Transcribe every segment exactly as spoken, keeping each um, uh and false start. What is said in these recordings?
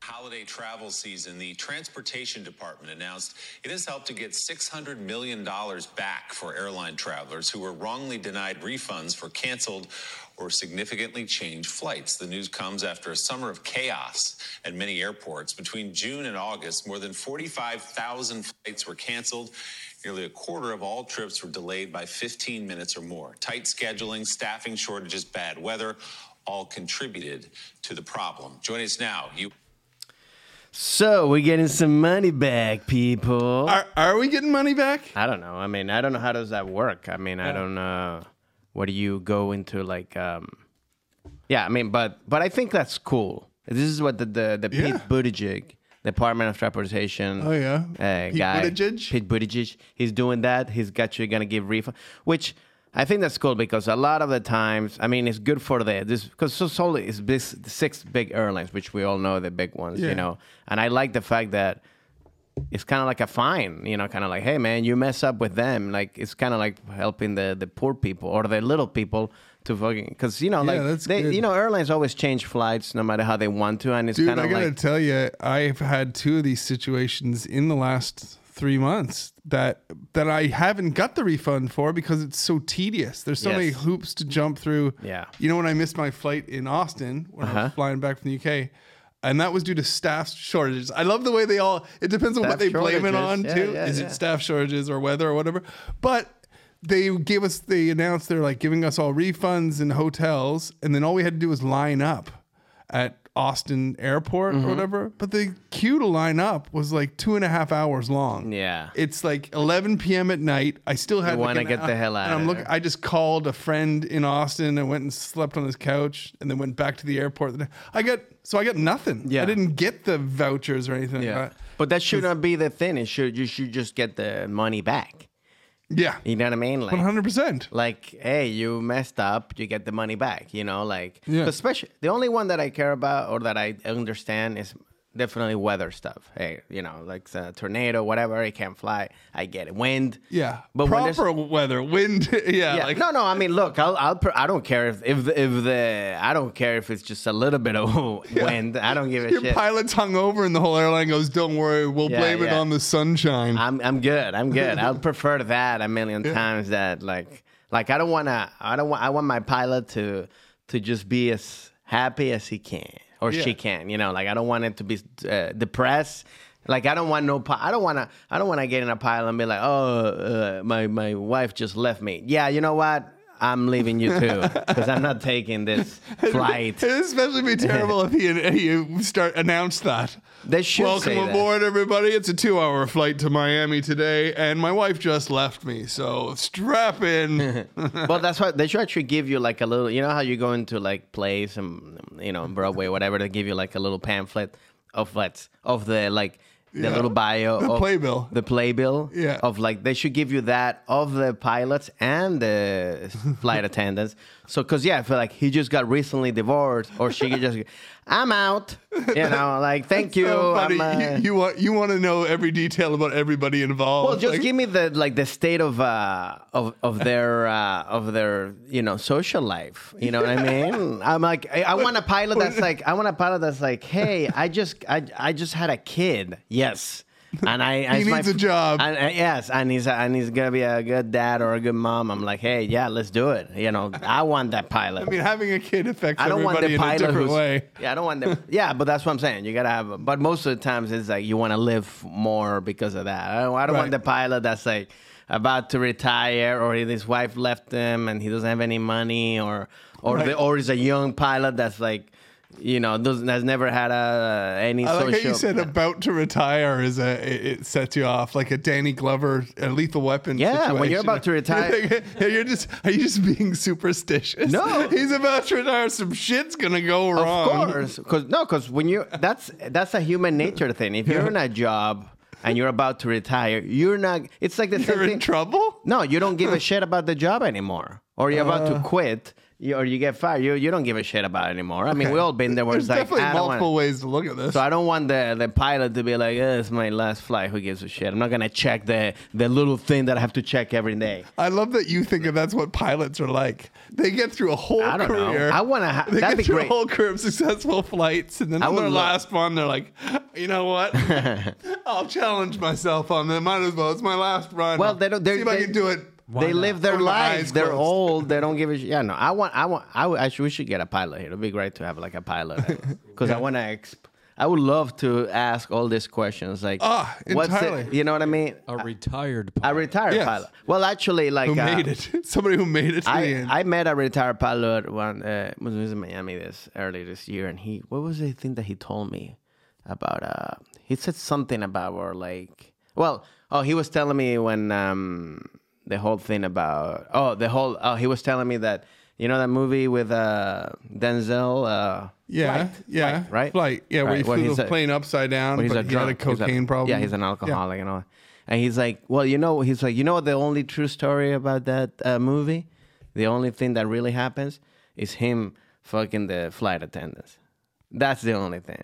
holiday travel season, the Transportation Department announced it has helped to get six hundred million dollars back for airline travelers who were wrongly denied refunds for canceled or significantly changed flights. The news comes after a summer of chaos at many airports. Between June and August, more than forty-five thousand flights were canceled. Nearly a quarter of all trips were delayed by fifteen minutes or more. Tight scheduling, staffing shortages, bad weather, all contributed to the problem. Join us now. You. So we're getting some money back, people. Are, are we getting money back? I don't know. I mean, I don't know how does that work. I mean, yeah. I don't know. What do you go into like? Um, yeah, I mean, but but I think that's cool. This is what the the, the yeah. Pete Buttigieg, Department of Transportation. Oh yeah, uh, Pete guy, Buttigieg. Pete Buttigieg. He's doing that. He's actually gonna give refund, which I think that's cool because a lot of the times, I mean, it's good for the this because so solely is this six big airlines, which we all know the big ones, yeah. you know. And I like the fact that it's kind of like a fine, you know, kind of like, hey, man, you mess up with them. Like, it's kind of like helping the, the poor people or the little people to fucking, because, you know, yeah, like, they, good. you know, airlines always change flights no matter how they want to. And it's kind of like. Dude, I got to tell you, I've had two of these situations in the last three months that that I haven't got the refund for because it's so tedious. There's so yes. many hoops to jump through. Yeah. You know, when I missed my flight in Austin, when uh-huh. I was flying back from the U K, and that was due to staff shortages. I love the way they all, it depends on staff what they blame it on yeah, too. Yeah, Is yeah. it staff shortages or weather or whatever? But they gave us, they announced they're like giving us all refunds in hotels. And then all we had to do was line up at Austin Airport mm-hmm. or whatever. But the queue to line up was like two and a half hours long. Yeah. It's like eleven p.m. at night. I still had You want to like get the hell out and I'm of looking, there. I just called a friend in Austin and went and slept on his couch and then went back to the airport. I got, so I got nothing. Yeah. I didn't get the vouchers or anything. Yeah. Like that. But that should not be the thing. It should, you should just get the money back. Yeah. You know what I mean? Like one hundred percent. Like, hey, you messed up, you get the money back, you know? Like, yeah. especially, the only one that I care about or that I understand is definitely weather stuff. Hey, you know, like a tornado, whatever, it can't fly. I get it. Wind. Yeah. But proper weather, wind. yeah, yeah. Like, no, no. I mean, look, I'll, I'll, I don't care if, if, the, if the, I don't care if it's just a little bit of yeah. wind. I don't give a Your shit. pilot's hung over and the whole airline goes, don't worry, we'll Yeah, blame yeah. it on the sunshine. I'm, I'm good. I'm good. I'll prefer that a million Yeah. times. That like, like I don't want to. I don't want. I want my pilot to, to just be as happy as he can. Or Yeah. she can, you know, like I don't want it to be uh, depressed. Like I don't want no, pi- I don't want to, I don't want to get in a pile and be like, oh, uh, my my wife just left me. Yeah, you know what? I'm leaving you too because I'm not taking this flight. It'd especially be terrible if he, he start announced that. They should Welcome say that. aboard, everybody. It's a two-hour flight to Miami today, and my wife just left me, so strap in. Well, that's why they should actually give you like a little. You know how you go into like plays and you know Broadway, whatever. They give you like a little pamphlet of what's of the like. The Yeah. little bio, The of playbill. the playbill, Yeah. of like they should give you that of the pilots and the flight attendants. So, cause yeah, I feel like he just got recently divorced, or she could just, I'm out, you know, like thank you. So funny. I'm, uh, you, you want you want to know every detail about everybody involved. well, just Like, give me the like the state of uh of of their uh of their you know social life. You know what I mean? I'm like I, I want a pilot that's like I want a pilot that's like, hey, I just I I just had a kid. Yes. And I, I He it's my needs a f- job. And, uh, yes, and he's and he's gonna be a good dad or a good mom. I'm like, hey, yeah, let's do it. You know, I want that pilot. I mean, having a kid affects I don't want everybody the in a pilot different who's, way. Yeah, I don't want the yeah, but that's what I'm saying. You gotta have, but most of the times it's like you want to live more because of that. I don't, I don't Right. want the pilot that's like about to retire or his wife left him and he doesn't have any money, or or Right. the, or is a young pilot that's like, you know, doesn't has never had a any I like social. how you said about to retire is a it, it sets you off like a Danny Glover, a Lethal Weapon. Yeah, situation. when you're about to retire- You're, like, hey, you're just are you just being superstitious? No. he's about to retire. Some shit's gonna go Of wrong. course, because no, because when you that's that's a human nature thing. If you're in a job and you're about to retire, you're not. It's like the You're same in thing. trouble. No, you don't give a shit about the job anymore, or you're about to quit. you, or you get fired. You you don't give a shit about it anymore. I mean, Okay. we all been there. Where There's it's like definitely I don't multiple want, ways to look at this. so I don't want the, the pilot to be like, eh, it's my last flight. Who gives a shit? I'm not gonna check the the little thing that I have to check every day. I love that you think that that's what pilots are like. They get through a whole I don't career. know. I wanna. Ha- They that'd get be through great. a whole career of successful flights, and then I on would their love- last one, they're like, you know what? I'll challenge myself on that. Might as well. It's my last run. Well, they don't- See they're- if I they- can do it. Why They not? live their With my eyes lives. They're closed. old. They don't give a shit. Yeah, no. I want. I want. I, would- I should. We should get a pilot here. It'd be great to have like a pilot because I want to. Exp- I would love to ask all these questions. Like, Ah, what's entirely. it? You know what I mean? A retired A pilot. retired Yes. pilot. Well, actually, like Who uh, made it? Somebody who made it to the I, end. I met a retired pilot one uh, was was in Miami this earlier this year, and he what was the thing that he told me about? Uh, he said something about or like well, oh, he was telling me when um, the whole thing about oh the whole oh he was telling me that you know that movie with uh, Denzel. Uh, yeah, Flight, yeah, Flight, right? Flight, yeah, where Right, he where flew he's the a- plane upside down, But but he's a he had a drunk. He's cocaine problem. Yeah, he's an alcoholic and all. And he's like, well, you know, he's like, you know what? The only true story about that uh, movie, the only thing that really happens is him fucking the flight attendants. That's the only thing.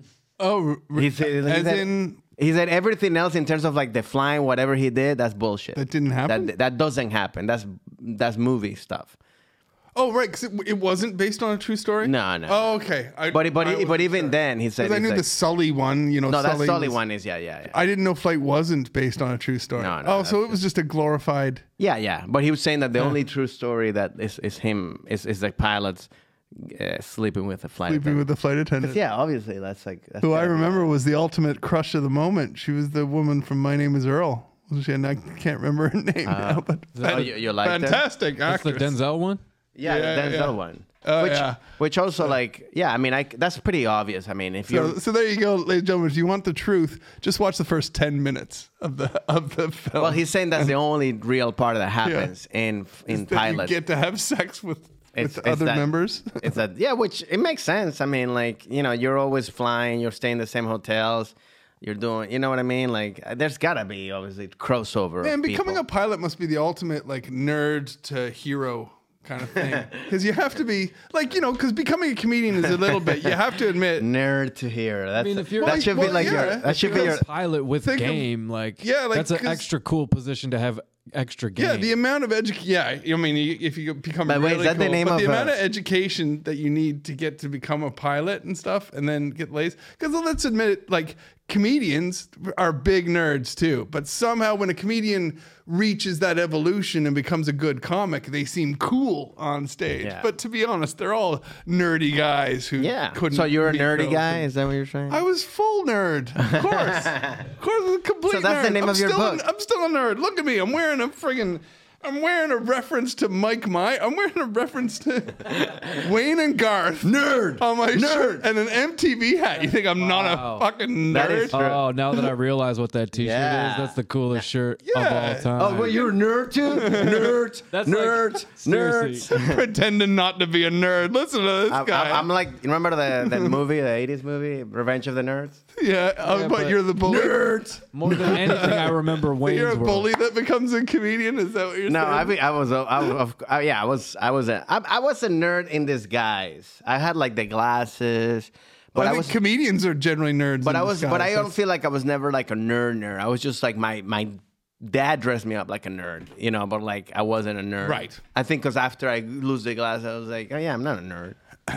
Oh, He said, he as said- in he said everything else in terms of like the flying, whatever he did, that's bullshit. that didn't happen. That that doesn't happen. That's that's movie stuff. Oh, right, because it, it wasn't based on a true story. No, no. Oh, okay. I, But but I but wasn't even sure. then, he said 'Cause I he's knew like, the Sully one. You know, no, that Sully Sully was- one is yeah yeah yeah. I didn't know Flight wasn't based on a true story. No, no, oh, that's so it was just a glorified. Yeah, yeah. But he was saying that the only true story that is, is him is, is the pilots uh, sleeping with the flight Sleeping attendant. with the flight attendant. Yeah, obviously that's like that's Who I gotta be- remember was the ultimate crush of the moment. She was the woman from My Name Is Earl. She, and I can't remember her name now, but Oh, you- you liked her? fantastic That's the actress. Denzel one? Yeah, Yeah, the Denzel yeah. one. Oh, which, yeah. which also like yeah, I mean, I that's pretty obvious. I mean, if So, you're so there you go, ladies and gentlemen. If you want the truth, just watch the first ten minutes of the of the film. well, he's saying that's the only real part that happens in in That you pilots. get to have sex with It's- with it's other that- members. It's that yeah, which it makes sense. I mean, like you know, you're always flying, you're staying in the same hotels, you're doing, you know what I mean? Like, there's gotta be obviously crossover. Man, of becoming people. a pilot must be the ultimate like nerd to hero kind of thing. Because you have to be like, you know, because becoming a comedian is a little bit. You have to admit. nerd to hear. That's mean, if you're- that Well, should well, be like yeah. your. That should be You're your. a pilot with Think of- game, like, Yeah, like, that's an 'cause- extra cool position to have extra game. Yeah, the amount of education. Yeah, I mean, you- if you become By the way, really is that the cool, name but the of, amount uh, of education that you need to get to become a pilot and stuff, and then get lazy. Because let's admit it, like comedians are big nerds too. But somehow, when a comedian reaches that evolution and becomes a good comic, they seem cool on stage. Yeah. But to be honest, they're all nerdy guys who Yeah. couldn't. So you're a be nerdy girls. guy? Is that what you're saying? I was full nerd, of course. Of course, I'm a complete So that's the nerd. name I'm of your still book. A, I'm still a nerd. Look at me. I'm wearing a friggin'. I'm wearing a reference to Mike My. I'm wearing a reference to Wayne and Garth. Nerd. On my Nerd. shirt and an M T V hat. You think I'm not Wow. a fucking That nerd? is true. Oh, now that I realize what that T-shirt Yeah. is, that's the coolest shirt Yeah. of all time. Oh, wait, you're a nerd too? Nerds. That's like- nerds. seriously. nerds. Pretending not to be a nerd. Listen to this I'm, guy. I'm, I'm like, you remember the that movie, the eighties movie, Revenge of the Nerds? yeah, oh, Yeah, but, but- you're the bully. Nerds. More than anything, I remember Wayne's You're a World. bully that becomes a comedian. Is that what you're No, saying? I mean, I was, a, I was, I, yeah, I was, I was a, I, I was a nerd in disguise. I had like the glasses, but I, I, think was, comedians are generally nerds. but in I was, but I disguise. don't feel like I was never like a nerd nerd. I was just like my my dad dressed me up like a nerd, you know, but like I wasn't a nerd. Right. I think because after I lose the glasses, I was like, oh yeah, I'm not a nerd.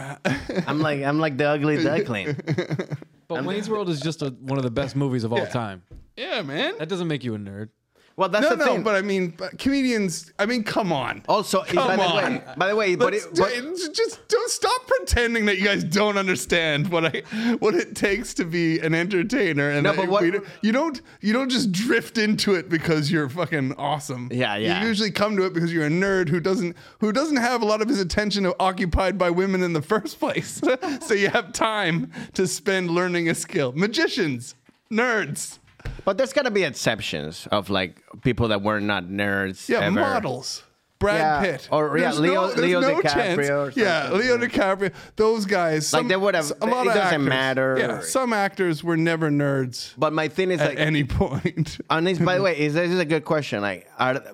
I'm like I'm like the ugly duckling. But Wayne's World is just a, one of the best movies of all Yeah. time. Yeah, man. That doesn't make you a nerd. Well, that's No, the no, thing. but I mean, but comedians. I mean, come on. also, Come by the on. way, by the way, but, Let's it, do- but just don't stop pretending that you guys don't understand what I what it takes to be an entertainer. And No, that but what- we don't- you don't you don't just drift into it because you're fucking awesome. Yeah, yeah. You usually come to it because you're a nerd who doesn't who doesn't have a lot of his attention occupied by women in the first place. So you have time to spend learning a skill. Magicians, nerds, but there's gotta be exceptions of like people that were not nerds. yeah, ever. models. Brad Yeah, Pitt, or, yeah, There's Leo- no, there's Leo no DiCaprio chance. or Yeah, something. Leo DiCaprio. Those guys, Like, some- they would have- a lot it of doesn't actors. matter. Yeah, some actors were never nerds But my thing is at like, any point. on this, by the way, is this is a good question. Like, are but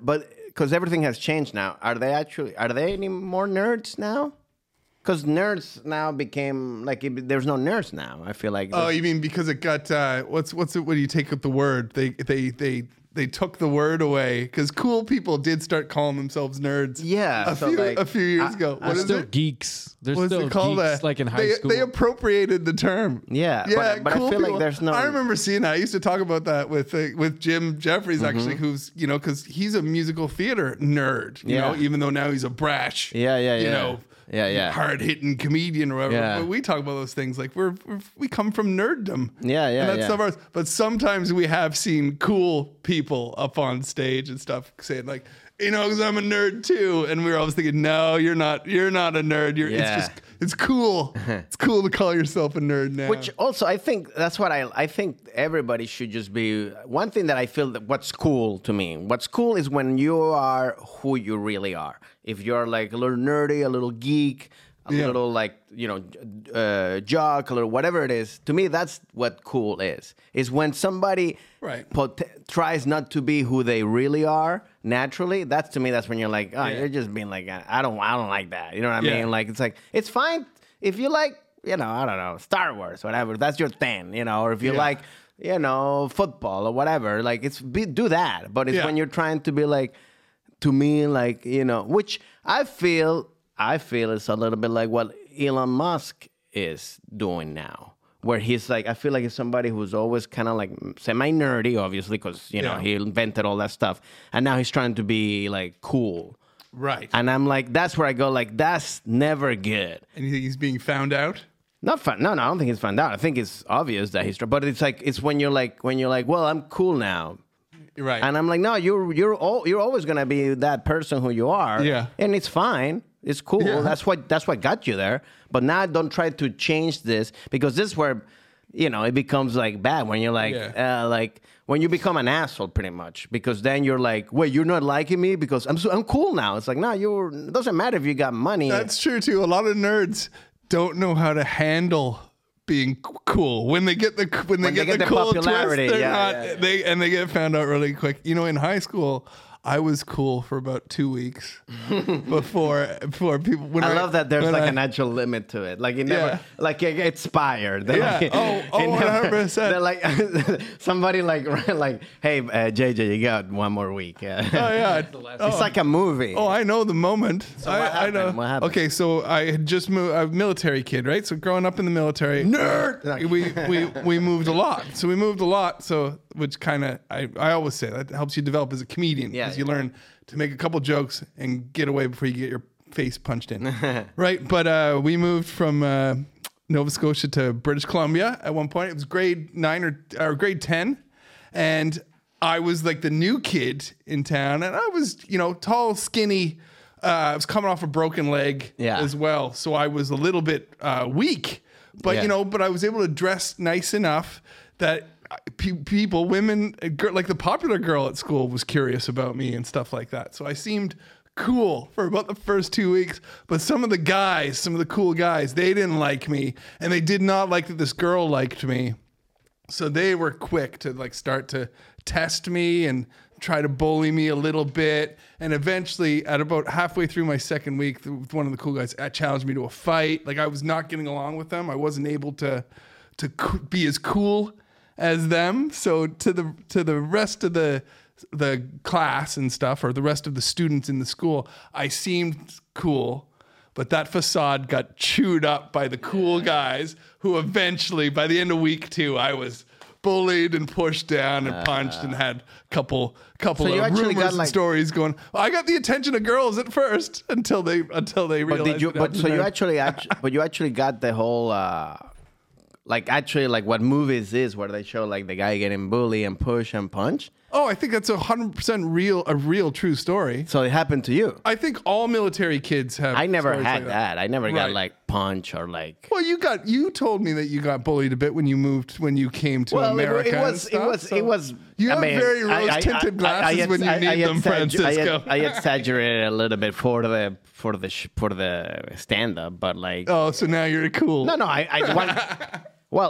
because everything has changed now. Are they actually? Are they any more nerds now? Because nerds now became like it, there's no nerds now. I feel like. Oh, you mean because it got uh, what's what's it? What do you take with the word? They they they they took the word away because cool people did start calling themselves nerds. Yeah, a so few like, a few years I- ago. I What is Still it? geeks. There's What's still it called? geeks Uh, like in high they, school. They appropriated the term. Yeah, yeah. but- but I cool feel like people. there's no- I remember seeing that. I used to talk about that with uh, with Jim Jeffries actually, Mm-hmm. who's you know because he's a musical theater nerd. You Yeah. know, even though now he's a brash. Yeah, yeah, You yeah. know. Yeah, yeah. Hard hitting comedian or whatever. Yeah. But we talk about those things like we're, we're we come from nerddom. Yeah, yeah, And that's yeah. some of ours. But sometimes we have seen cool people up on stage and stuff saying like, you know, because I'm a nerd too. And we were always thinking, no, you're not. You're not a nerd. You're. Yeah. It's just. It's cool. It's cool to call yourself a nerd now. Which also, I think that's what I. I think everybody should just be. One thing that I feel that what's cool to me. What's cool is when you are who you really are. If you're like a little nerdy, a little geek, a Yeah. little like you know, uh, jock, a little whatever it is. To me, that's what cool is. Is when somebody Right. pot- tries not to be who they really are naturally. That's to me. That's when you're like, oh, Yeah. you're just being like, I don't, I don't like that. You know what I Yeah. mean? Like it's like it's fine if you like, you know, I don't know, Star Wars, whatever. That's your thing, you know. Or if you Yeah. like, you know, football or whatever. Like it's be, do that. But it's Yeah. when you're trying to be like, to me, like you know, which I feel, I feel it's a little bit like what Elon Musk is doing now. Where he's like, I feel like he's somebody who's always kind of like semi nerdy, obviously, because you know Yeah. he invented all that stuff, and now he's trying to be like cool. right. And I'm like, that's where I go, like, that's never good. And you think he's being found out? Not fun. No, no, I don't think he's found out. I think it's obvious that he's. But it's like it's when you're like when you're like, well, I'm cool now, Right. and I'm like, no, you're you're all, you're always gonna be that person who you are. Yeah. and it's fine. It's cool. Yeah. That's what that's what got you there. But now don't try to change this because this is where, you know, it becomes like bad when you're like, Yeah. uh, like when you become an asshole, pretty much. Because then you're like, wait, you're not liking me because I'm so, I'm cool now. It's like, no, you're. It doesn't matter if you got money. That's true too. A lot of nerds don't know how to handle being c- cool when they get the when they, When get, they get the the cool popularity, twist. They're yeah, not. yeah, yeah. They and they get found out really quick. You know, in high school, I was cool for about two weeks before before people. When I love that there's when like I- a natural limit to it. Like it never, Yeah. like it expired. They're Yeah. like- Oh, oh, it never- one hundred percent. They're like somebody like like, hey, uh, J J, you got one more week. Yeah. Oh yeah, oh, It's like a movie. Oh, I know the moment. I, what I happened? know. What happened? Okay, so I had just moved. I'm a military kid, right? So growing up in the military, Nerd! uh, we we we moved a lot. So we moved a lot. So which kind of I I always say that helps you develop as a comedian Yeah, because you yeah. learn to make a couple jokes and get away before you get your face punched in, right? But uh, we moved from. Uh, Nova Scotia to British Columbia at one point. It was grade nine or, or grade ten. And I was like the new kid in town. And I was, you know, tall, skinny. Uh, I was coming off a broken leg Yeah. as well. So I was a little bit uh, weak. But, Yeah. you know, but I was able to dress nice enough that pe- people, women, uh, gir- like the popular girl at school was curious about me and stuff like that. So I seemed cool for about the first two weeks, but some of the guys, some of the cool guys, they didn't like me, and they did not like that this girl liked me. So they were quick to like start to test me and try to bully me a little bit. And eventually, at about halfway through my second week, th- one of the cool guys uh, challenged me to a fight. Like I was not getting along with them. I wasn't able to to co- be as cool as them. So to the to the rest of the the class and stuff, or the rest of the students in the school, I seemed cool, but that facade got chewed up by the cool guys who eventually, by the end of week two, I was bullied and pushed down and punched and had a couple couple So you of actually rumors got, and like- stories going. I got the attention of girls at first until they until they But realized. did you? that I But was so a you nerd. actually, actu- but you actually got the whole, uh, like actually like what movies is where they show like the guy getting bullied and push and punch. Oh, I think that's a hundred percent real, a real true story. So it happened to you. I think all military kids have. I never stories had like that. I never got Right. like punch or like. Well, you got you told me that you got bullied a bit when you moved when you came to Well, it, America. it and was, it stuff, was, so it was. You I have mean, very I- I- rose tinted I- glasses I- I when you exag- need I them, exag- Francisco. I, I exaggerated a little bit for the for the sh- for the stand up, but like. Oh, so now you're cool. No, no, I, I want. Well,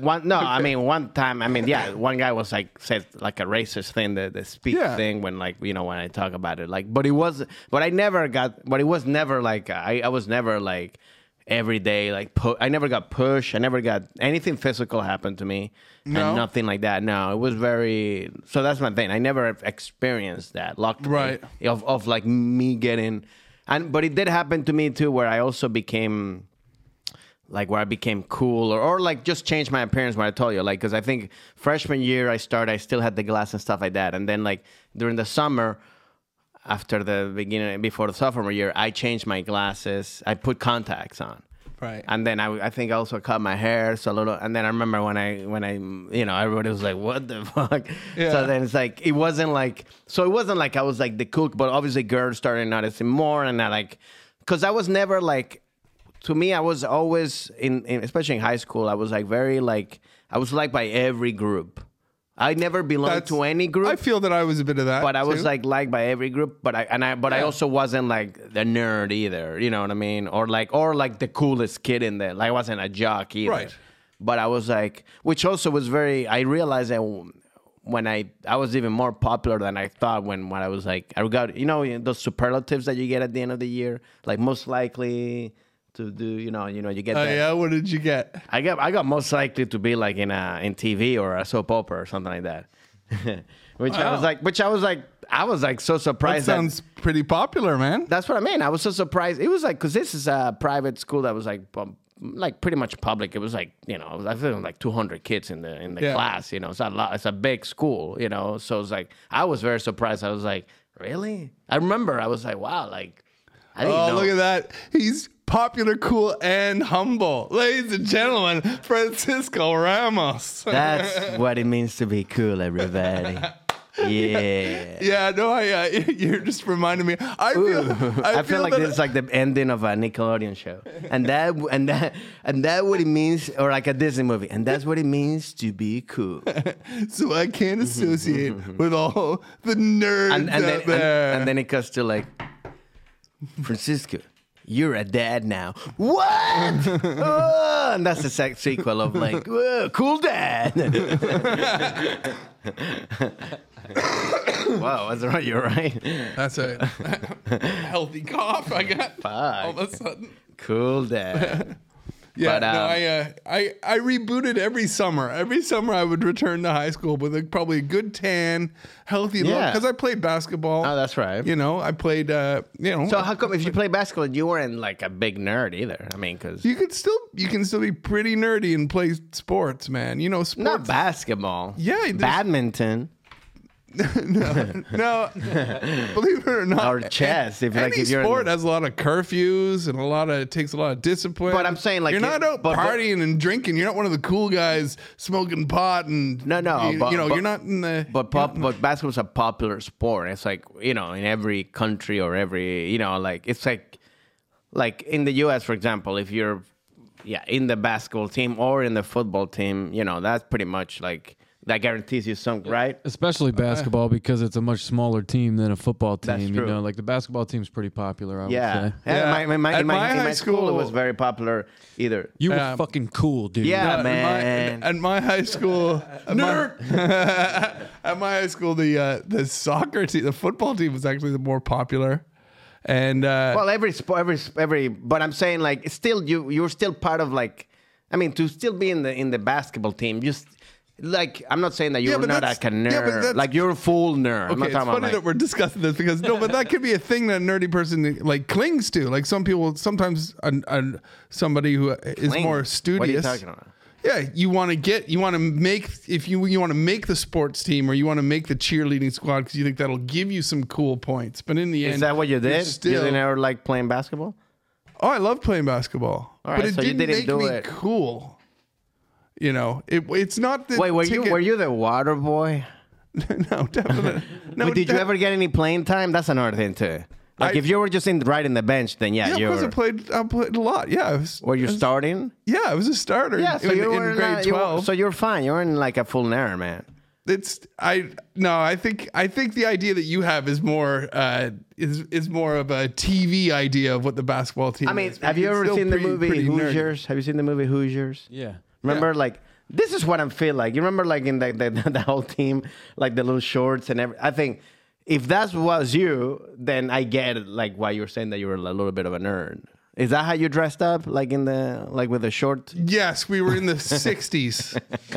one no, I mean one time. I mean, yeah, one guy was like said like a racist thing, the the speak Yeah. thing when like you know when I talk about it, like, but it was, but I never got, but it was never like I I was never like every day like pu- I never got pushed. I never got anything physical happen to me, No? and nothing like that. No, it was very. So that's my thing. I never experienced that. Luckily, Right. Of of like me getting, and but it did happen to me too, where I also became. Like where I became cool or, or like just changed my appearance when I told you, like, because I think freshman year I started, I still had the glass and stuff like that. And then like during the summer, after the beginning, before the sophomore year, I changed my glasses. I put contacts on. Right. And then I, I think I also cut my hair so a little. And then I remember when I, when I, you know, everybody was like, what the fuck? Yeah. So then it's like, it wasn't like, so it wasn't like I was like the cool, but obviously girls started noticing more. And I like, because I was never like, to me, I was always in, in, especially in high school. I was like very like I was liked by every group. I never belonged That's- to any group, I feel that I was a bit of that. but I was too. like liked by every group. But I and I but I Yeah. also wasn't like the nerd either. You know what I mean? Or like or like the coolest kid in there. Like I wasn't a jock either. Right. But I was like, which also was very. I realized that when I I was even more popular than I thought when when I was like I got you know those superlatives that you get at the end of the year, like most likely. To do, you know, you know, you get Oh that. yeah, what did you get? I got, I got most likely to be like in a in T V or a soap opera or something like that. which I was Wow. like, which I was like, I was like so That surprised. That sounds pretty popular, man. that's what I mean. I was so surprised. It was like because this is a private school that was like, um, like pretty much public. It was like you know, I think like two hundred kids in the in the Yeah. class. You know, it's a lot. It's a big school. You know, so it's like I was very surprised. I was like, really? I remember I was like, wow, like I didn't Oh, know. look at that. He's popular, cool, and humble. Ladies and gentlemen, Francisco Ramos. That's what it means to be cool, everybody. Yeah. Yeah, no, I, uh, you're just reminding me. I feel, I I feel like that- this is like the ending of a Nickelodeon show, and that and that and that what it means, or like a Disney movie, and that's what it means to be cool. so I can't associate with all the nerds And, and, then, out there. and, and then it goes to like, Francisco, you're a dad now. What? Oh, and that's the sec- sequel of like, whoa, cool dad. Wow, that's right. You're right. That's a healthy cough I got all of a sudden. Cool dad. Yeah, But, no, um, I, uh, I I rebooted every summer. Every summer I would return to high school with a, probably a good tan, healthy look. Yeah. Because I played basketball. Oh, that's right. You know, I played. Uh, you know, So how come if you play basketball, you weren't like a big nerd either? I mean, because you could still you can still be pretty nerdy and play sports, man. You know, sports. not basketball. Yeah, there's- badminton No, believe it or not, or chess. If any like if you're in- sport has a lot of curfews and a lot of it takes a lot of discipline. But I'm saying, like, you're not it- out but- but- partying and drinking. You're not one of the cool guys smoking pot and No, no, You, but- you know, but- you're not in the. But pop, but basketball's a popular sport. It's like you know, in every country or every you know, like it's like, like in the U S, for example, if you're, yeah, in the basketball team or in the football team, you know, that's pretty much like that guarantees you some right. Especially basketball because it's a much smaller team than a football team. That's You true. know, like the basketball team's pretty popular. I Yeah, would say. yeah. Yeah. My, my, my, At in my, my in my high school, it was school- very popular. Either You were Um, fucking cool, dude. Yeah. at man. My, at my high school, at my, at my high school, the uh, the soccer team, the football team was actually the more popular, and uh, well, every sport, every every. But I'm saying like it's still you. You're still part of like. I mean, to still be in the in the basketball team, just. Like I'm not saying that you're Yeah, but not that's- like a nerd. yeah, but that's- like you're a full nerd. I'm okay, not it's talking funny about that like, we're discussing this because no, but that could be a thing that a nerdy person like clings to. Like some people, sometimes an, an, somebody who is Cling. more What are you studious. talking about? Yeah, you want to get, you want to make, if you you want to make the sports team or you want to make the cheerleading squad because you think that'll give you some cool points. But in the end, Is that what you you're did? Still, you didn't ever like playing basketball? oh, I love playing basketball, All right, but it so you didn't, didn't make do me it. cool. You know, it, it's not the Wait, were ticket. you were you the water boy? no, definitely. No, Wait, did you de- ever get any playing time? That's another thing too. Like I- if you were just in right in the bench, then yeah, Yeah, you of course I were. played. I played a lot. Yeah, I was, Were you I was- starting? Yeah, I was a starter. Yeah, so in, you in were grade not, you were- twelve. so you're fine. You weren't like a full nerd, man. It's I no. I think I think the idea that you have is more uh, is is more of a T V idea of what the basketball team. I mean, is. have you It's ever still seen pretty- the movie pretty nerdy. Hoosiers? Have you seen the movie Hoosiers? Yeah. Remember, like This is what I feel like. You remember, like in the the, the whole team, like the little shorts and everything. I think if that was you, then I get it, like why you're saying that you were a little bit of a nerd. Is that how you dressed up, like in the like with a short? Yes, we were in the sixties.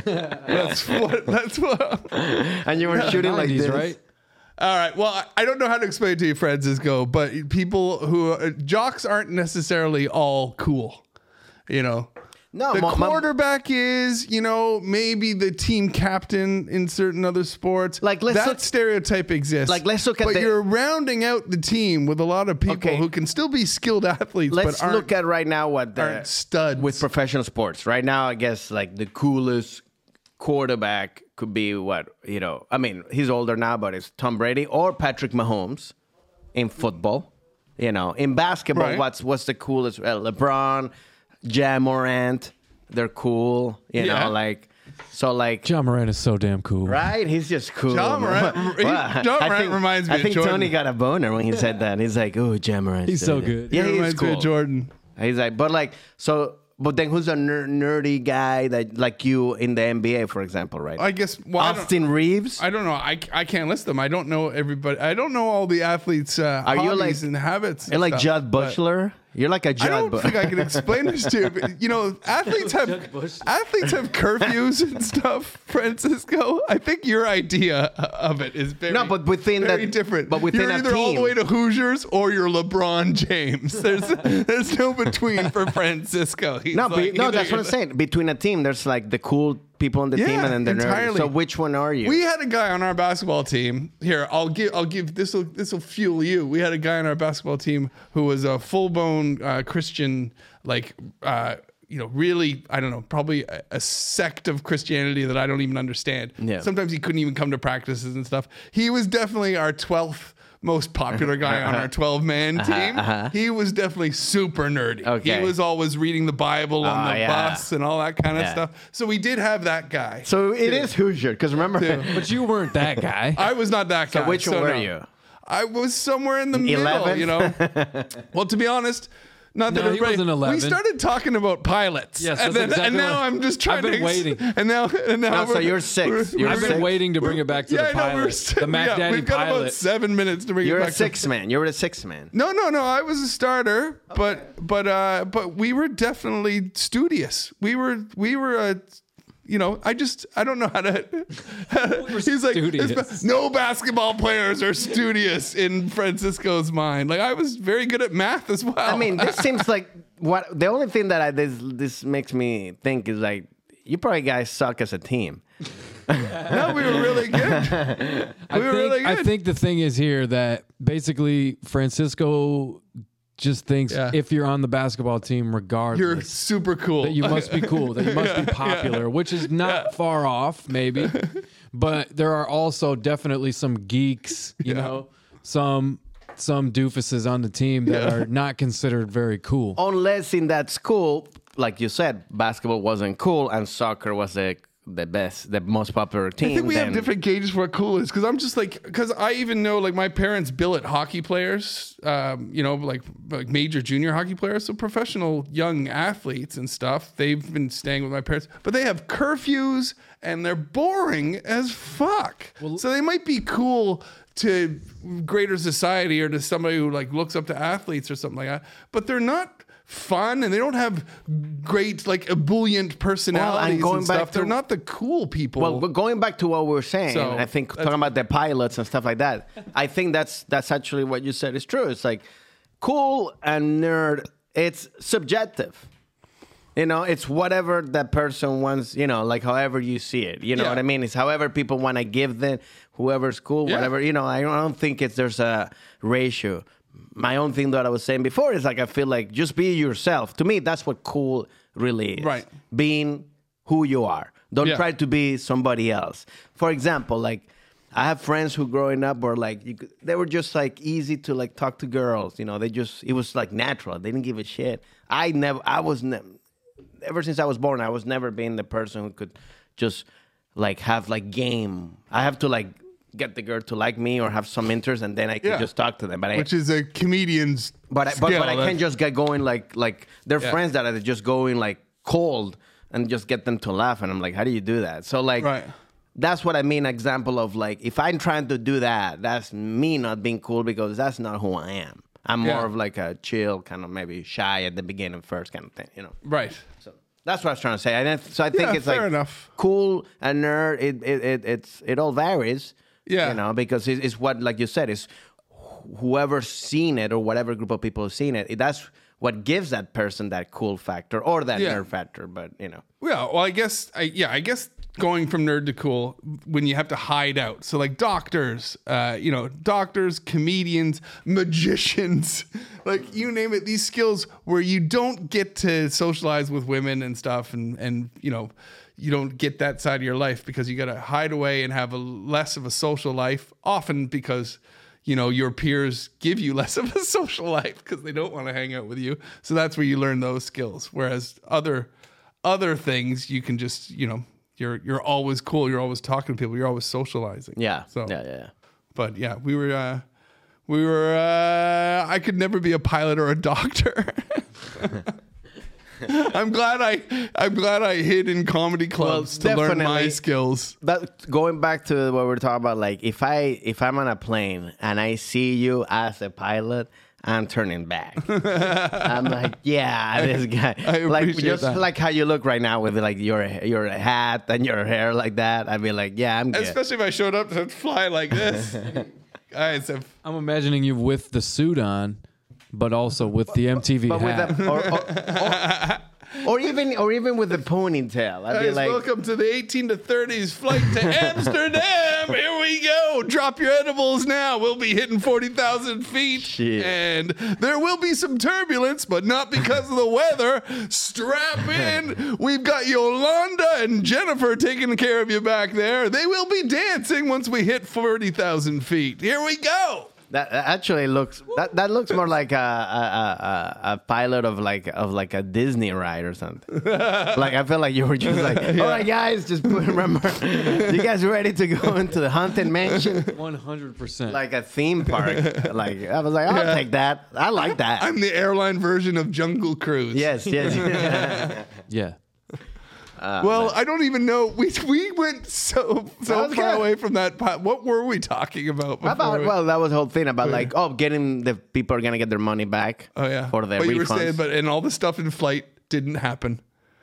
That's what. That's what. And you were shooting like nineties, this, right? All right. Well, I- I don't know how to explain it to you, Francisco, but people who uh, jocks aren't necessarily all cool. You know. No, The my- my- quarterback is, you know, maybe the team captain in certain other sports. Like, let's that look- stereotype exists. Like, let's look at But the- you're rounding out the team with a lot of people Okay. who can still be skilled athletes, Let's but aren't, look at right now what the, aren't studs. with professional sports. Right now, I guess like the coolest quarterback could be what, you know, I mean, he's older now, but it's Tom Brady or Patrick Mahomes in football. You know, in basketball, Right. what's what's the coolest? Uh, LeBron, Ja Morant, they're cool. You Yeah. know, like so like John Moran is so damn cool. right? He's just cool. Ja Morant- he- Well, Ja I Morant think- reminds me I of think Jordan. Tony got a boner when he said that. He's like, "Oh, Ja Morant." He's said so that." good. Yeah, He he's reminds me cool. of Jordan. He's like, but like, so, but then who's a ner- nerdy guy that like you in the N B A, for example, right? I guess. Well, I don't- Austin Reeves. I don't know. I, I can't list them. I don't know everybody. I don't know all the athletes' uh, Are you hobbies like- and habits. You're and like stuff, Judd but Bushler. You're like a I Judd. don't Bu- think I can explain this to you. But, you know, athletes have athletes have curfews and stuff. Francisco, I think your idea of it is very No, but within very that- different. but within you're a either all the team. way to Hoosiers or you're LeBron James. There's there's no between for Francisco. He's no, like, but, no, either that's what I'm you're- saying. Between a team, there's like the cool people on the team, Yeah, and then the nerds. entirely. So which one are you? We had a guy on our basketball team. Here, I'll give. I'll give. This will. This will fuel you. We had a guy on our basketball team who was a full-blown uh, Christian, like, uh, you know, really. I don't know. Probably a, a sect of Christianity that I don't even understand. Yeah. Sometimes he couldn't even come to practices and stuff. He was definitely our twelfth most popular guy on our twelve-man team. uh-huh. He was definitely super nerdy. Okay. He was always reading the Bible on Oh, the yeah. bus and all that kind of Yeah. stuff. So we did have that guy. so it is Hoosier, because remember, But you weren't that guy. I was not that guy. which one were no. you? I was somewhere in the middle, eleven? you know. Well, to be honest, not that No, he everybody- wasn't eleven. We started talking about pilots. Yes, and, that's then, exactly and now what- I'm just trying I've been to ex- waiting. And now, and now No, so we're- you're six. we're- You're we're I've gonna- been waiting to bring it back to yeah, the I know, pilot. we're si- the Mac yeah, Daddy we've got about pilot. seven minutes to bring You're it a back. six to, man. You're a six man. no, no, no. I was a starter, but but uh, but we were definitely studious. We were we were a. You know, I just I don't know how to. He's like, studious. "It's- no basketball players are studious in Francisco's mind. Like I was very good at math as well. I mean, this seems like what the only thing that I, this this makes me think is like you probably guys suck as a team. no, we were really good. I We were think, really good. I think the thing is here that basically Francisco just thinks Yeah. if you're on the basketball team, regardless, You're super cool. that you must be cool, that you must be popular, which is not far off, maybe. But there are also definitely some geeks, you Yeah. know, some some doofuses on the team that are not considered very cool. Unless in that school, like you said, basketball wasn't cool and soccer was the the best, the most popular team. I think we then, have different gauges for what cool is because I'm just like because I even know like my parents billet hockey players, um, you know, like like major junior hockey players, so professional young athletes and stuff. They've been staying with my parents, but they have curfews and they're boring as fuck. So they might be cool to greater society or to somebody who like looks up to athletes or something like that, but they're not fun and they don't have great like ebullient personalities going and back stuff. to- They're not the cool people. Well, but going back to what we were saying, So, I think that's- talking about the pilots and stuff like that, I think that's that's actually what you said is true. It's like cool and nerd. It's subjective. You know, it's whatever that person wants. You know, like however you see it. You know Yeah. what I mean? It's however people want to give them. Whoever's cool, Yeah. whatever. You know, I don't, I don't think it's there's a ratio. My own thing that I was saying before is like I feel like just be yourself. To me, that's what cool really is. Right. Being who you are. Don't Yeah. try to be somebody else. For example, like I have friends who growing up were like you could, they were just like easy to like talk to girls. You know, they just it was like natural. They didn't give a shit. I never. I was never. Ever since I was born, I was never being the person who could just like have like game. I have to like get the girl to like me or have some interest, and then I can Yeah. just talk to them. But I, which is a comedian's but I, but, skill. but I can't just get going like like they're Yeah. friends that are just going like cold and just get them to laugh. And I'm like, how do you do that? So like, Right. that's what I mean. Example of like, if I'm trying to do that, that's me not being cool because that's not who I am. I'm more Yeah. of like a chill, kind of maybe shy at the beginning first kind of thing, you know. Right. So that's what I was trying to say. And so I think Yeah, it's fair like enough. cool and nerd. It it, it it's it all varies. Yeah. you know, because it, it's what, like you said, is wh- whoever's seen it or whatever group of people have seen it. it that's what gives that person that cool factor or that Yeah. nerd factor. But you know, Yeah, well, I guess, I, yeah, I guess going from nerd to cool when you have to hide out. So, like doctors, uh, you know, doctors, comedians, magicians, like you name it. These skills where you don't get to socialize with women and stuff, and and you know, you don't get that side of your life because you got to hide away and have a less of a social life. Often because you know your peers give you less of a social life because they don't want to hang out with you. So that's where you learn those skills. Whereas other other things you can just, you know, you're you're always cool, you're always talking to people, you're always socializing. yeah, So yeah, yeah. yeah. but yeah, we were uh we were uh I could never be a pilot or a doctor. I'm glad I I'm glad I hid in comedy clubs Well, to learn my definitely. skills. That going back to what we we're talking about, like if I if I'm on a plane and I see you as a pilot, I'm turning back. I'm like, yeah, this guy. I like appreciate just that. like how you look right now with like your your hat and your hair like that. I'd be like, yeah, I'm good. Especially if I showed up to fly like this. Guys, if I'm imagining you with the suit on, but also with the M T V but with hat. a, or, or, or, or even or even with the ponytail, I'd be Guys, like, welcome to the eighteen to thirties flight to Amsterdam. Here we go. Drop your edibles now. We'll be hitting forty thousand feet. Shit. And there will be some turbulence, but not because of the weather. Strap in. We've got Yolanda and Jennifer taking care of you back there. They will be dancing once we hit forty thousand feet. Here we go. that that actually looks that, that looks more like a, a, a, a pilot of like of like a Disney ride or something. Like I feel like you were just like, all right, guys, just put, remember, you guys ready to go into the haunted mansion, one hundred percent. like a theme park? Like I was like, I'll Yeah. take that. I like that. I'm the airline version of Jungle Cruise. yes, yes. yeah. Well, I don't even know. We we went so so That was far good. away from that. pi- What were we talking about? Before About we- well, that was the whole thing about like, oh, getting the people are gonna get their money back. oh yeah, for their but refunds. you were saying, but and all the stuff in flight didn't happen.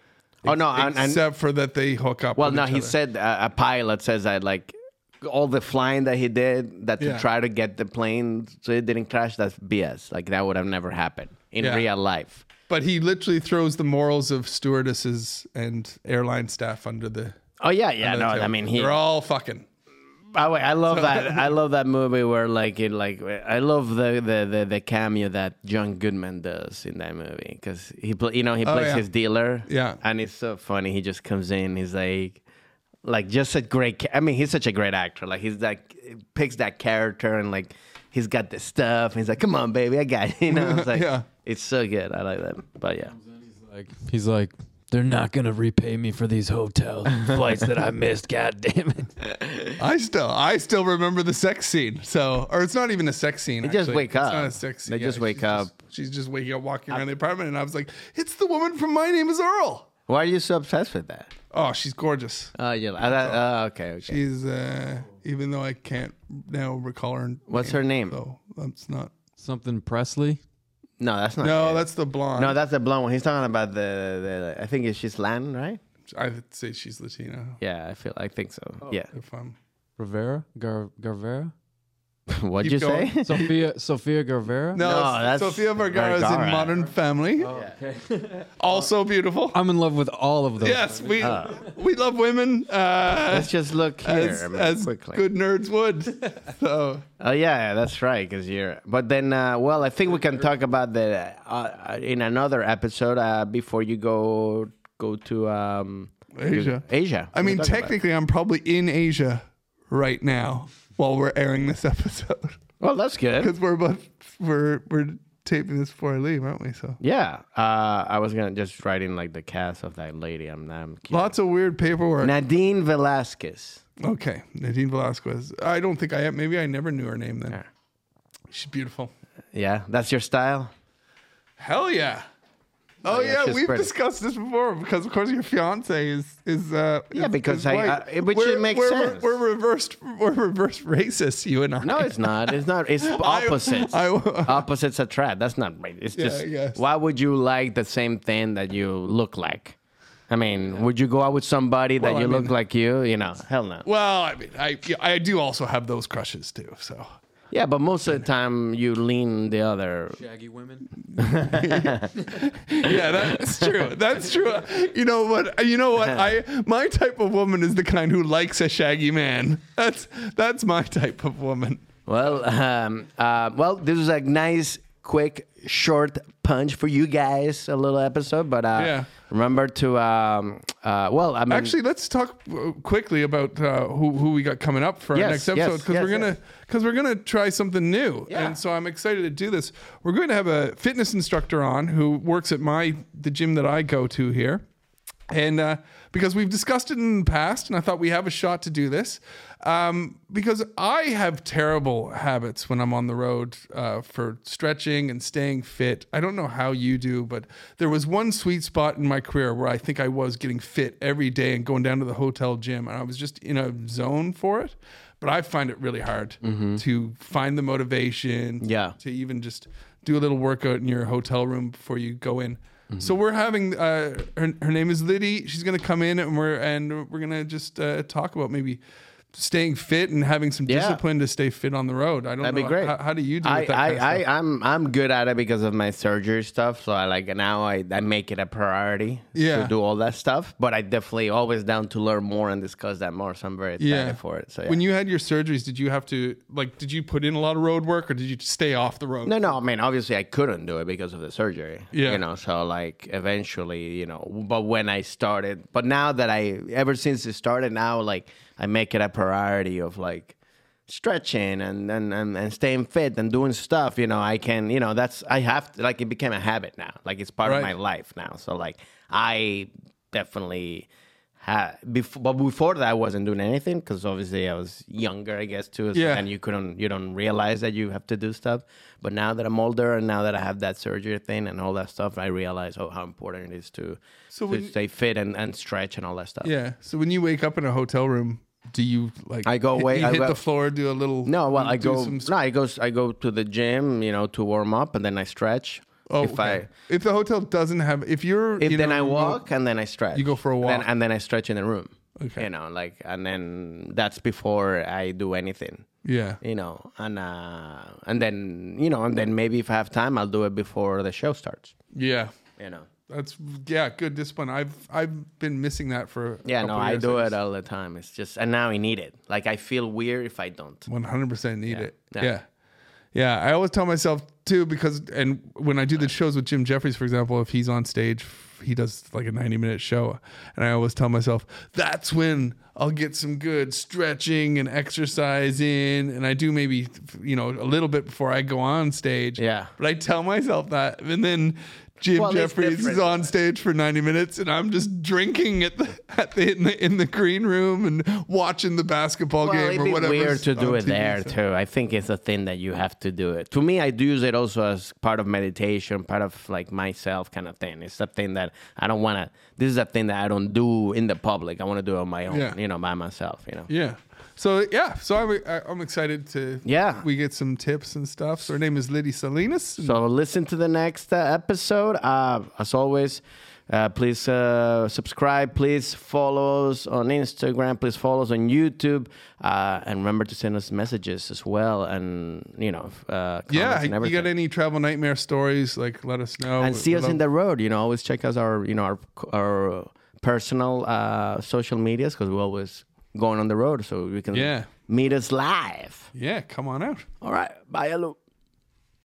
oh no, and, and except for that they hook up. well, with no, each he other. said uh, a pilot says that like all the flying that he did that to Yeah. try to get the plane so it didn't crash. That's B S. Like that would have never happened in Yeah. real life. But he literally throws the morals of stewardesses and airline staff under the. Oh yeah, yeah. under No, the tail. I mean he. They're all fucking. By the way, I love that. I love that movie where like it like I love the the the, the cameo that John Goodman does in that movie because he play, you know he plays yeah. his dealer. Yeah. and it's so funny. He just comes in. He's like. Like just a great. ca- I mean, he's such a great actor. Like he's like picks that character and like he's got the stuff. He's like, "Come on, baby, I got it." You know, it's like Yeah. it's so good. I like that. But yeah, Like he's like, they're not gonna repay me for these hotel flights that I missed. God damn it! I still, I still remember the sex scene. So, or it's not even a sex scene. They just actually. wake It's up. not a sex scene. They just wake she's up. she's just waking up, walking around the apartment, and I was like, "It's the woman from My Name Is Earl." why are you so obsessed with that? Oh, she's gorgeous. Oh, yeah. Uh, that, uh, okay, okay. She's, uh, even though I can't now recall her. What's her name? So that's not. Something Presley. No, that's not. No, it. that's the blonde. no, that's the blonde one. He's talking about the, the I think it's she's Latin, right? I'd say she's Latino. Yeah, I feel. I think so. Yeah. If I'm. Rivera, Gar- Garvera, What'd Keep you going. say? Sophia, Sophia Garvera. No, No, it's that's Sofia Vergara is in Vergara. Modern Family. Okay. Also beautiful. I'm in love with all of those. Yes, we we love women. Uh, Let's just look here as, man, as quickly. good nerds would. So Oh yeah, that's right. Because you're. But then, uh, well, I think we can talk about the uh, in another episode uh, before you go go to um, Asia. Asia. I mean, technically, I'm probably in Asia right now while we're airing this episode Well, that's good. because we're both we're we're taping this before I leave, aren't we? So Yeah, uh, I was gonna just write in like the cast of that lady. I'm I'm lots of weird paperwork. Nadine Velasquez. Okay, Nadine Velasquez. I don't think I maybe I never knew her name then. Yeah. She's beautiful. Yeah, that's your style. Hell yeah. Oh yeah, she's we've pretty. discussed this before because of course your fiance is is uh Yeah, is- because is I- white. I- which we're, makes we're, sense. We're reversed. We're reverse racist. You and I. No, it's not. It's not. It's opposites. I- opposites attract. That's not right. It's Yeah, just I guess. why would you like the same thing that you look like? I mean, would you go out with somebody that Well, you I look mean- like you? You know, hell no. Well, I mean, I I do also have those crushes too. So Yeah, but most of the time you lean the other. Shaggy women. yeah, that's true. That's true. You know what? You know what? I my type of woman is the kind who likes a shaggy man. That's that's my type of woman. Well, um, uh, well, this was a nice, quick, short punch for you guys. A little episode, but uh, Yeah. remember to. Um, uh, well, I mean, Actually, let's talk uh, quickly about uh, who who we got coming up for our Yes, next episode yes, because yes, we're gonna yes. because we're gonna try something new, Yeah. and so I'm excited to do this. We're going to have a fitness instructor on who works at my the gym that I go to here, and uh, because we've discussed it in the past, and I thought we have a shot to do this. Um, because I have terrible habits when I'm on the road uh, for stretching and staying fit. I don't know how you do, but there was one sweet spot in my career where I think I was getting fit every day and going down to the hotel gym, and I was just in a zone for it. But I find it really hard to find the motivation Yeah. to even just do a little workout in your hotel room before you go in. So we're having uh, her, her name is Liddy. She's going to come in and we're and we're going to just uh, talk about maybe staying fit and having some Yeah. discipline to stay fit on the road. I don't That'd know be great. How, how do you do I, with that I, kind of I, stuff? I'm, I'm good at it because of my surgery stuff. So I like now I, I make it a priority Yeah. to do all that stuff. But I definitely always down to learn more and discuss that more. So I'm very excited Yeah. for it. So yeah. When you had your surgeries, did you have to like? Did you put in a lot of road work, or did you stay off the road? No, no. I mean, obviously, I couldn't do it because of the surgery. Yeah. You know, so like eventually, you know, but when I started, but now that I, ever since it started, now like I make it a priority of like stretching and and, and, and staying fit and doing stuff. You know, I can, you know, that's, I have to, like, it became a habit now. Like it's part Right. of my life now. So like I definitely had, before, but before that, I wasn't doing anything because obviously I was younger, I guess, too. Yeah. And you couldn't, you don't realize that you have to do stuff. But now that I'm older and now that I have that surgery thing and all that stuff, I realize how, how important it is to, So to when- stay fit and, and stretch and all that stuff. Yeah. So when you wake up in a hotel room, do you like? I go hit, away- You I hit go- the floor, do a little. No, well, I do go. some- No, I go. I go to the gym, you know, to warm up, and then I stretch. Oh, if okay. if the hotel doesn't have, if you're, I, if you then know, I remote- walk, and then I stretch. You go for a And walk. then, and then I stretch in the room. Okay. You know, like, and then that's before I do anything. Yeah. You know, and uh, and then you know, and then maybe if I have time, I'll do it before the show starts. Yeah. You know. That's yeah, good discipline. I've I've been missing that for. Yeah, no, I do it all the time. It's just, and now I need it. Like I feel weird if I don't. One hundred percent need Yeah. it. Yeah. Yeah. yeah, I always tell myself too because, and when I do the shows with Jim Jeffries, for example, if he's on stage, he does like a ninety minute show, and I always tell myself that's when I'll get some good stretching and exercise in, and I do maybe you know a little bit before I go on stage. Yeah. but I tell myself that, and then. Jim Well, it's Jeffries is different. on stage for ninety minutes, and I'm just drinking at the at the in the, in the green room and watching the basketball Well, game it'd or be whatever. weird to do it there too. I think it's a thing that you have to do it. To me, I do use it also as part of meditation, part of like myself kind of thing. It's a thing that I don't want to. This is a thing that I don't do in the public. I want to do it on my own, Yeah. you know, by myself. You know. Yeah. So yeah, so I'm I'm excited to Yeah. we get some tips and stuff. So her name is Liddy Salinas. So listen to the next uh, episode. Uh, as always, uh, please uh, subscribe. Please follow us on Instagram. Please follow us on YouTube. Uh, and remember to send us messages as well. And, you know, uh, comments yeah, and you everything. got any travel nightmare stories? Like, let us know. And see We'd us love- in the road. You know, always check us our, you know, our, our personal uh, social medias because we're always going on the road. So you can Yeah. meet us live. Yeah, come on out. All right. Bye, hello.